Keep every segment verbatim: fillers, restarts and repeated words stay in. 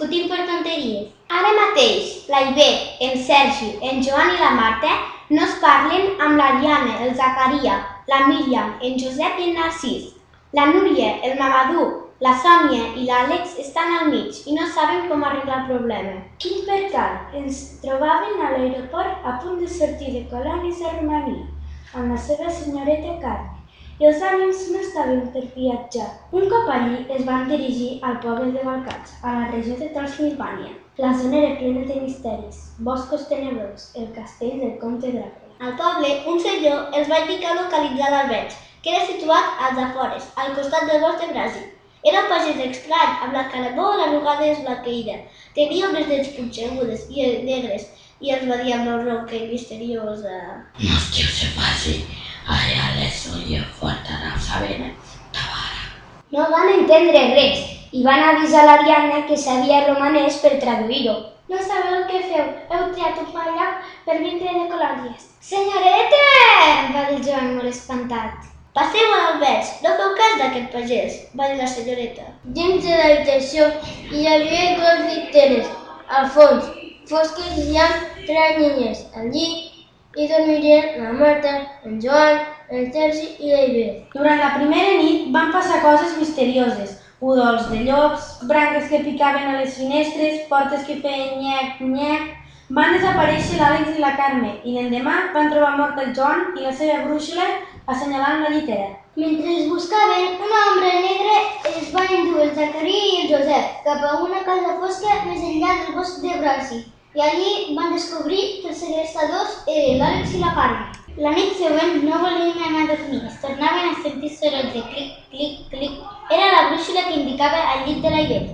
discutint per tonteries. Ara mateix, la Ivet, en Sergi, en Joan i la Marta no es parlen amb l'Ariana, el Zacaria, la Míriam, en Josep i en Narcís. La Núria, el Mamadou, la Sònia i l'Àlex estan al mig i no saben com arreglar el problema. Quin percal! Ens trobaven a l'aeroport a punt de sortir de colònies a Romania amb la seva senyoreta Carme i els ànims no estaven per viatjar. Un cop allí es van dirigir al poble de Balcats, a la regió de Transsilvània. La zona era plena de misteris, boscos tenebrosos, el castell del comte Dràcula. Al poble, un senyor els va indicar localitzar l'alberg, que era situat als afores, al costat del bosc de Bràsil. Era un pagès estrany, amb la cara molt arrugada i esblaqueïda. Tenia unes dents punxegudes i negres i els va dir amb una ronca i misteriosa: No estiu se faci, allà les oye faltarà sabent tabara. No van entendre res i van avisar l'Ariadna que sabia romanès per traduir-ho. No sabeu què feu, heu triat un mal lloc per vindre de colònies. Senyoreta! Va dir Joan molt espantat. Passeu a l'alberg, no feu cas d'aquest pagès, va dir la senyoreta. Dins de l'habitació hi havia dues lliteres, al fons, fosques i amb tres niñes. Allí hi dormirien la Marta, en Joan, en Sergi i la Ivet. Durant la primera nit van passar coses misterioses. Udols de llops, branques que picaven a les finestres, portes que feien nyec, nyec. Van desaparèixer l'Àlex i la Carme i l'endemà van trobar mort el Joan i la seva brúixola assenyalant la llitera. Mentre els buscaven, una ombra negra es va endur el Zacaria i el Josep cap a una casa fosca més enllà del bosc de Bràsil i allí van descobrir que els segrestadors eren l'Àlex i la Carme. La nit següent no volien anar a dormir, es tornaven a sentir sorolls de clic, clic, clic. Era la brúixola que indicava al llit de la Ivet.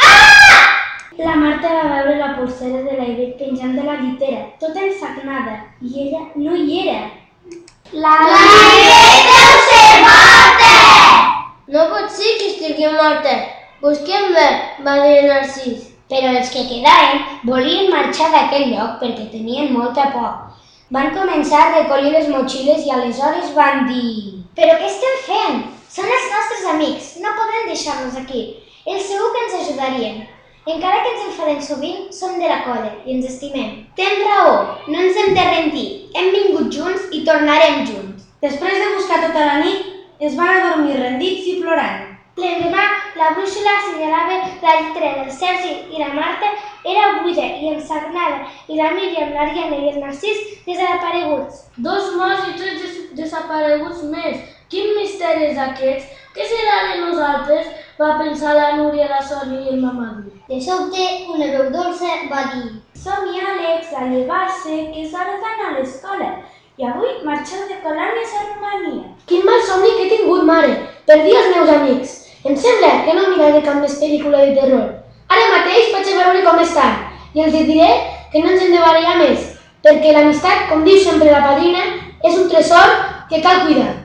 La Marta va veure la polsera de la Ivet penjant de la llitera, tota ensagnada, i ella no hi era. La Ivet deu ser morta! No pot ser que estigui morta. Busquem-la, va dir Narcís. Però els que quedaven volien marxar d'aquell lloc perquè tenien molta por. Van començar a recollir les motxilles i aleshores van dir: Però què estem fent? Són els nostres amics, no podem deixar-los aquí. Ells segur que ens ajudarien. Encara que ens enfadem sovint, som de la colla i ens estimem. Tens raó, no ens hem de rendir. Hem vingut junts i tornarem junts. Després de buscar tota la nit, es van adormir rendits i plorant. L'endemà, la brúixola assenyalava la llitera del Sergi i la Marta era buida i ensagnada i la Míriam, l'Ariana i el Narcís desapareguts. Dos morts i tres des desapareguts més. Quin misteri és aquest? Què serà de nosaltres? Va pensar la Núria, la Sònia i el Mamadou. De sobte, una veu dolça va dir: Som-hi, Àlex, a llevar-se, que és hora d'anar a l'escola. I avui marxeu de colònies a Romania. Quin mal somni que he tingut, mare. Perdi els meus amics. Em sembla que no miraré cap més pel·lícula de terror. Ara mateix vaig a veure com estan i els diré que no ens hem de barallar més, perquè l'amistat, com diu sempre la padrina, és un tresor que cal cuidar.